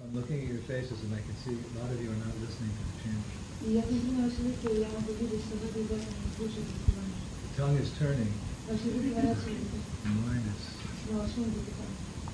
I'm looking at your faces and I can see a lot of you are not listening to the chanting. И я смотрю на ваши лица, и я могу видеть, что вы даже не слушаете внимания. The tongue is turning. Ваши язык поворачивается, The mind is. но ваш ум затихает.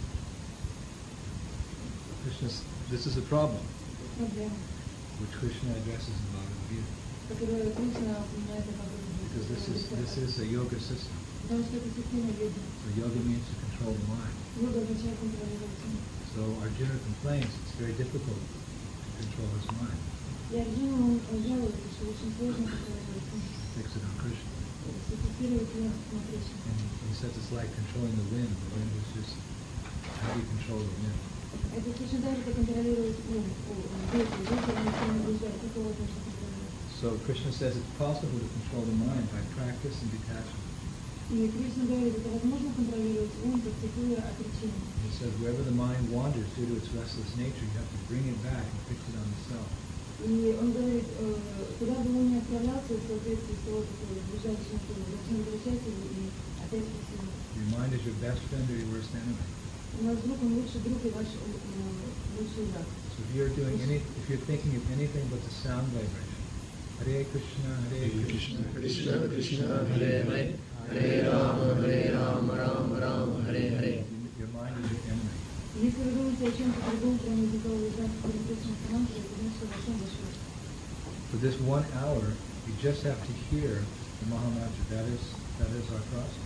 This is a problem Проблема, which Krishna addresses in Bhagavad Gita. которую Кришна упоминает о Бхагавад-гите. Because this is a yoga system. Потому что это система йоги. So yoga means to control the mind. Йога означает контролировать ум. So Arjuna complains it's very difficult to control his mind. И Арджуна жалуется, что очень сложно контролировать ум. Fix it on Krishna. Сфокусировать его на Кришне. And he says it's like controlling the wind. The wind is just, how do you control the wind? Это точно так же, как контролировать ум. Ветер, ветер никто не блуждает, как его можно контролировать. So Krishna says it's possible to control the mind by practice and detachment. И Кришна говорит, это возможно контролировать ум, практикуя отречение. He says wherever the mind wanders due to its restless nature, you have to bring it back and fix it on the self. И он говорит, куда бы он ни отправлялся, в соответствии с того, как вы ближайший натуру, должны возвращать его и опять посылать. Your mind is your best friend or your worst enemy. У нас друг, он лучший друг и ваш лучший враг. So if you're thinking of anything but the sound vibration, Hare Krishna, Hare Krishna, Krishna Krishna, Hare Hare, Hare Rama, Rama Rama, Hare Hare. Your mind is your enemy. Если вы думаете о чем-то другом, кроме языкового языка, который Кришна командует, это значит, что ваш ум ваш враг. For this 1 hour, you just have to hear the Mahamantra. That is our process.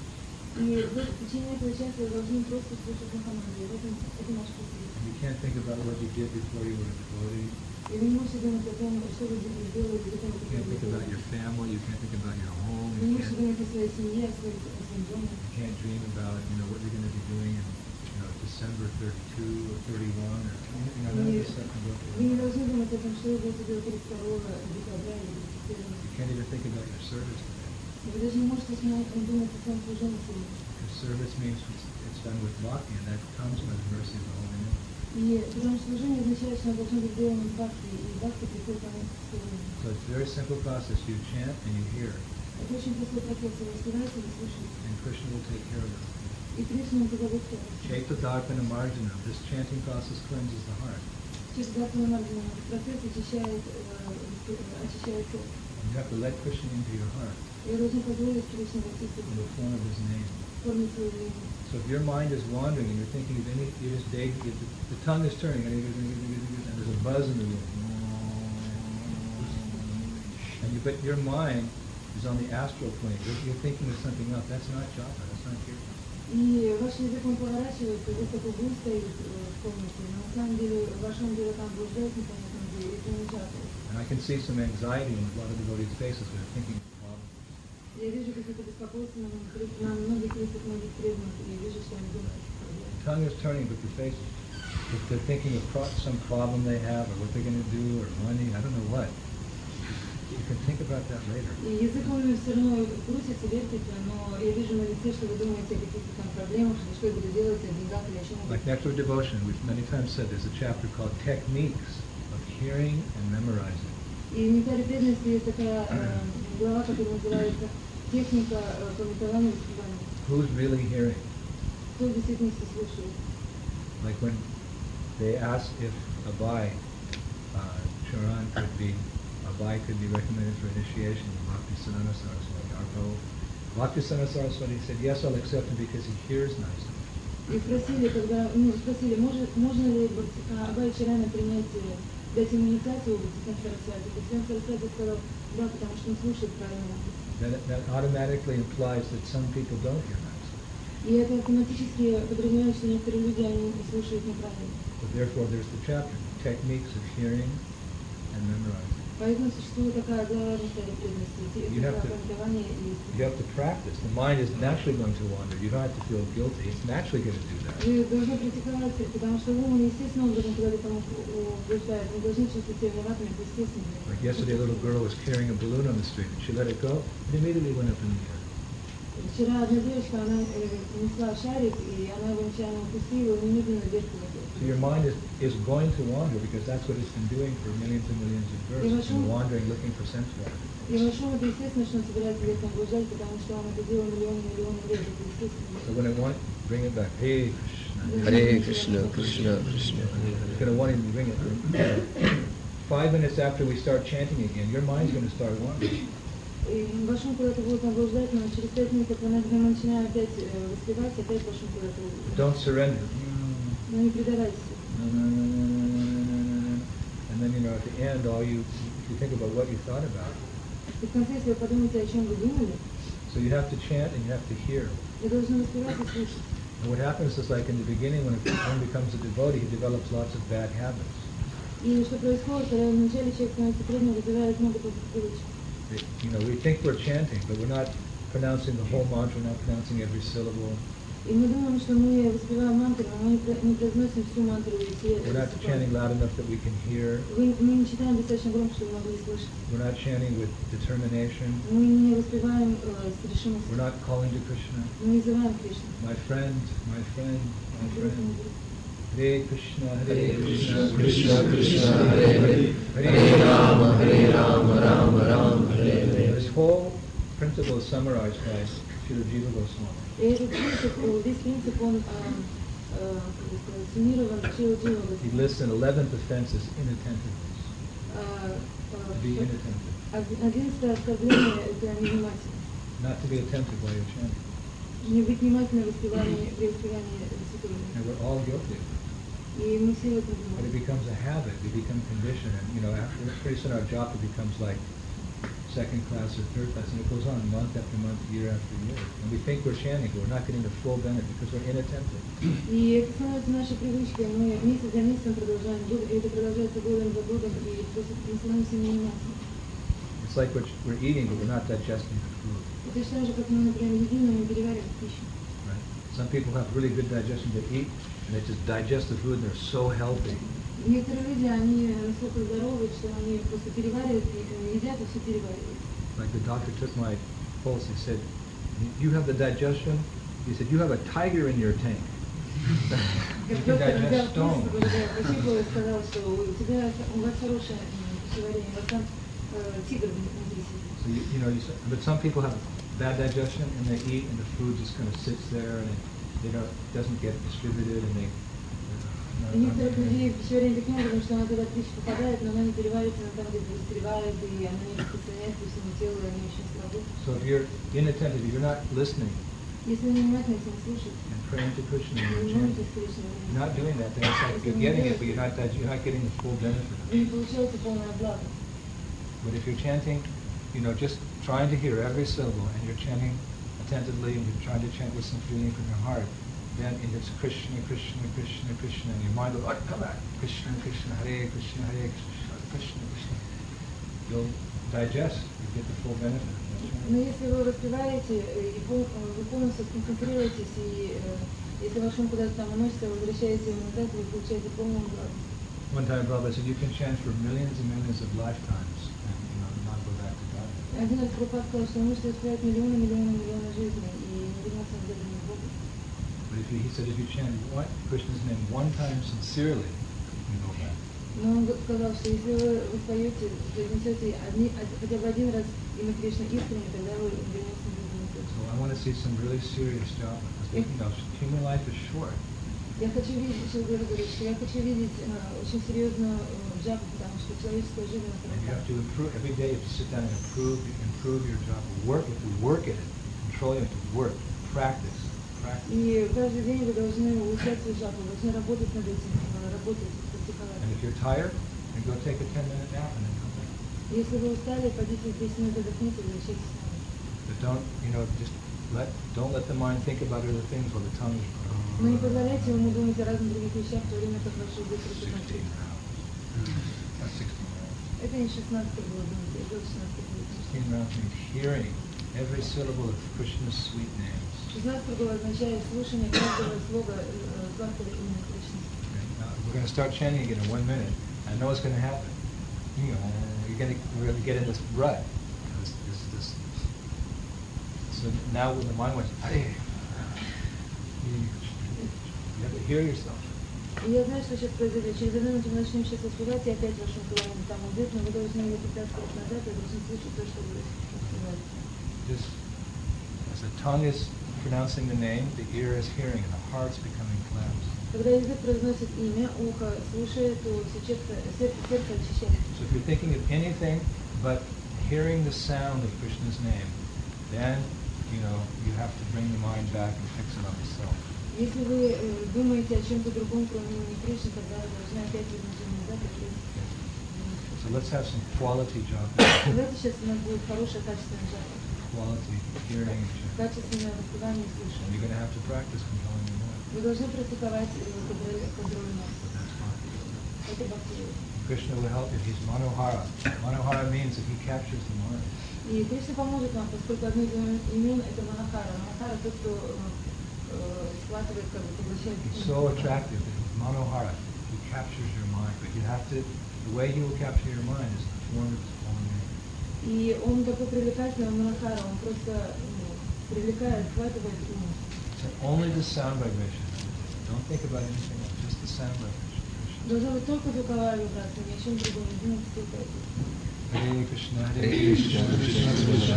И в течение этого часа вы должны просто слушать Махамантру. Это наш путь. You can't think about what you did before you were a devotee. И вы не можете думать о том, что вы сделали до того, You как can't вы think about your family. You can't think about your home. Вы не можете думать о своей семье, о своем доме. You can't dream about what you're going to be doing in December 32 or 31 or none of this stuff can go Вы through. не должны думать о том, что вы будете делать 32 декабря или 31. You can't even think about your service today. Вы даже не можете думать о своем служении сегодня. Because service means it's done with bhakti, and that comes by the mercy of the Holy Name. И потому что служение означает, что оно должно быть сделано в бхакти, и бхакти приходит к нам к служению. So it's a very simple process. You chant and you hear, Это очень простой процесс. Вы распеваете и слушаете. and Krishna will take care of it. И Кришна позовет тебя. Chaita Darpana Marjana. This chanting process cleanses the heart. Через Дарпана Марджана процесс очищает сердце. You have to let Krishna into your heart И вы должны позволить Кришне войти в in сердце, the form of His name. форме своего имени. So if your mind is wandering and you're thinking of you're just the tongue is turning and there's a buzz in the room. But your mind is on the astral plane. You're thinking of something else. That's not japa. That's not kirtan. И ваш язык он поворачивается, вы такой гул стоит в комнате, но на самом деле в вашем деле там блуждает непонятно где, это не жато. And I can see some anxiety in a lot of devotees' faces when they're thinking of problems. Я вижу какие-то беспокойства на многих лицах многих преданных, и я вижу, что они думают о проблемах. The tongue is turning, but the face, if they're thinking of some problem they have or what they're going to do or money, I don't know what. You can think about that later. И язык он все равно крутится, вертится, но я вижу на лице, что вы думаете о каких-то там проблемах, что вы будете делать, о деньгах или о чем-то. Like Nectar of Devotion, we've many times said there's a chapter called Techniques of Hearing and Memorizing. И в Нектаре преданности есть такая глава, которая называется «Техника пометования и воспевания». Who's really hearing? Кто в действительности слушает? Like when they asked if Abhay, Charan could be recommended for initiation in Bhaktisiddhanta Saraswati, our Prabhu. Bhaktisiddhanta Saraswati said, yes, I'll accept him because he hears nicely. И спросили, можно ли Абхай Чарана принять, дать ему инициацию в Бхактисиддханта Сарасвати. Бхактисиддханта Сарасвати сказал, да, потому что он слушает правильно. That automatically implies that some people don't hear nicely. И это автоматически подразумевает, что некоторые люди, они слушают неправильно. But therefore there's the chapter, Techniques of Hearing and Memorizing. Поэтому существует такая глава в Нектаре преданности, техника пометования и You have to practice. The mind is naturally going to wander. You don't have to feel guilty. It's naturally going to do that. Вы должны практиковать, потому что ум, естественно, он должен куда-то там блуждать. Вы должны чувствовать себя виноватыми, это естественно. Like yesterday, a little girl was carrying a balloon on the street, and she let it go, and immediately went up in the air. Вчера одна девочка, она несла шарик, и она его нечаянно упустила, и немедленно вверх полетела. So your mind is going to wander because that's what it's been doing for millions and millions of births. It's been wandering, looking for sense organs. И вашему это естественно, что он собирается вверх блуждать, потому что он это делал миллионы лет, это естественно. So when it wants, bring it back. Hey Krishna, Hare Krishna, Krishna Krishna. It's going to want him to bring it. 5 minutes after we start chanting again, your mind's going to start wandering. И ваш ум куда-то будет наблуждать, но через 5 минут, когда мы начинаем опять воспевать, опять ваш ум куда-то будет. Don't surrender. Но не предавайтесь. And then, at the end, if you think about what you thought about. И в конце, если вы подумаете, о чем вы думали, So you have to chant and you have to hear. вы должны воспевать и слушать. And what happens is, like in the beginning, when one becomes a devotee, he develops lots of bad habits. И что происходит, когда вначале человек становится преданным, развивает много плохих привычек. We think we're chanting, but we're not pronouncing the whole mantra, we're not pronouncing every syllable. И мы думаем, что мы воспеваем мантру, но мы не произносим всю мантру и все. We're not chanting loud enough that we can hear. Мы не читаем достаточно громко, чтобы могли слышать. We're not chanting with determination. Мы не воспеваем с решимостью. We're not calling to Krishna. Мы не называем Кришну. My friend, my friend, my friend. Hare Krishna, Krishna Krishna, Hare Hare, Hare Rama, Rama Rama, Hare Hare. This whole principle is summarized by Srila Jiva Goswami. И этот принцип, весь принцип, он суммирован в Шрила Джива Госвами. He lists an 11th offense as inattentiveness. To be inattentive. 11 оскорбление – это невнимательность. Not to be attentive while you're chanting. Не быть внимательным при воспевании святого имени. And we're all guilty of it. И мы все в этом But it виноваты. becomes a habit, we become conditioned, and after pretty soon our japa becomes like second class or third class, and it goes on month after month, year after year. And we think we're chanting, but we're not getting the full benefit because we're inattentive. И это становится нашей привычкой. Мы месяц за месяцем продолжаем, и это продолжается годом за годом, и просто мы становимся невнимательными. It's like we're eating, but we're not digesting the food. Это точно так же, как мы, например, едим, но не перевариваем пищу. Right? Some people have really good digestion. They eat, and they just digest the food, and they're so healthy. Некоторые люди, они настолько здоровы, что они просто переваривают, едят и все переваривают. Like the doctor took my pulse, he said, "You have the digestion." He said, "You have a tiger in your tank." You Как can доктор взял digest пульс, stone. пощупал и сказал, что у вас хорошее пищеварение, у вас там тигр внутри сидит. But some people have bad digestion, and they eat, and the food just kind of sits there, and it doesn't get distributed, and they. У некоторых людей пищеварение таким образом, что она туда пища попадает, но она не переваривается, она там где-то застревает, и она не распространяется по всему телу, и они очень слабы. So if you're inattentive, if you're not listening Если вы внимательно, если не слушаете, and praying to Krishna, and вы you're не можете chanting, слышать, you're not doing that, then it's like you're getting it, but you're not getting the full benefit of вы it. не получаете полное благо. But if you're chanting, just trying to hear every syllable, and you're chanting attentively, and you're trying to chant with some feeling from your heart, then it's Krishna, Krishna, Krishna, Krishna, and your mind will come back. Krishna, Krishna, Hare Krishna, Hare Krishna, Krishna, Krishna. You'll digest, you get the full benefit of that. Но если вы воспеваете, и вы полностью сконцентрируетесь, и если ваш ум куда-то там уносится, вы возвращаете ему назад, вы получаете полное благо. One time Prabhupada said, you can chant for millions and millions of lifetimes and not go back to God. Один раз Прабхупад сказал, что вы можете воспевать миллионы жизней, и не вернуться назад в Бога. But he said, if you chant Krishna's name one time sincerely, you can go back. Но он сказал, что если вы воспоете, произнесете хотя бы один раз имя Кришны искренне, тогда вы вернетесь назад. So I want to see some really serious japa, because human life is short. Я хочу видеть, что говорит, что я хочу видеть очень серьезную джапу, потому что человеческая жизнь And you have коротка. to improve, every day you have to sit down and improve your japa. Work, if you work at it, control it, work, practice. И каждый день вы должны улучшать свою джапу, вы должны работать над этим, работать, практиковать. And if you're tired, then go take a 10-minute nap and then come back. Если вы устали, пойдите 10 минут отдохните и возвращайтесь с нами. But don't let the mind think about other things while the tongue is Но не позволяйте ему думать о разных других вещах, в то время как ваши язык 16 растет. rounds. Not 16 rounds. Это не 16 было думать, это 16 было. 16 rounds means hearing every syllable of Krishna's sweet names. 16 было означает слушание каждого слога сладкого имени Кришны. We're going to start chanting again in 1 minute. I know it's going to happen. We're going to get in this rut. This. So now when the mind went, hey, you have to hear yourself. И я знаю, что сейчас произойдет. Через 1 минуту мы начнем сейчас воспевать, и опять вашим словам там уйдет, но вы должны ее притаскивать назад, и должны слышать то, что вы воспеваете. Just as the tongue is pronouncing the name, the ear is hearing, and the heart's becoming cleansed. Когда язык произносит имя, ухо слушает, то сердце очищается. So if you're thinking of anything but hearing the sound of Krishna's name, then, you have to bring the mind back and fix it on the self. Если вы думаете о чем-то другом, кроме имени Кришны, тогда вы должны опять вернуть назад и крестить. So let's have some quality japa. Давайте сейчас у нас будет хорошее качественное джапа. Quality hearing. Качественное воспевание и And слушание. you're going to have to practice controlling your mind. Вы должны практиковать контроль носа. That's fine. Это бхакти. Krishna will help you. He's Manohara. Manohara means that he captures the mind. И Кришна поможет вам, поскольку одно из имен это Манахара. Манахара тот, кто схватывает, поглощает. He's so attractive that he's Manohara. He captures your mind. But you have to, the way he will capture your mind is the form of his own name. И он такой привлекательный, он Манахара, он просто привлекает, схватывает ум. So only the sound vibration. Don't think about anything else. Just the sound vibration. Должна быть только звуковая вибрация, ни о чем другом не думать, только это. Hare Krishna, Hare Krishna, Krishna Krishna.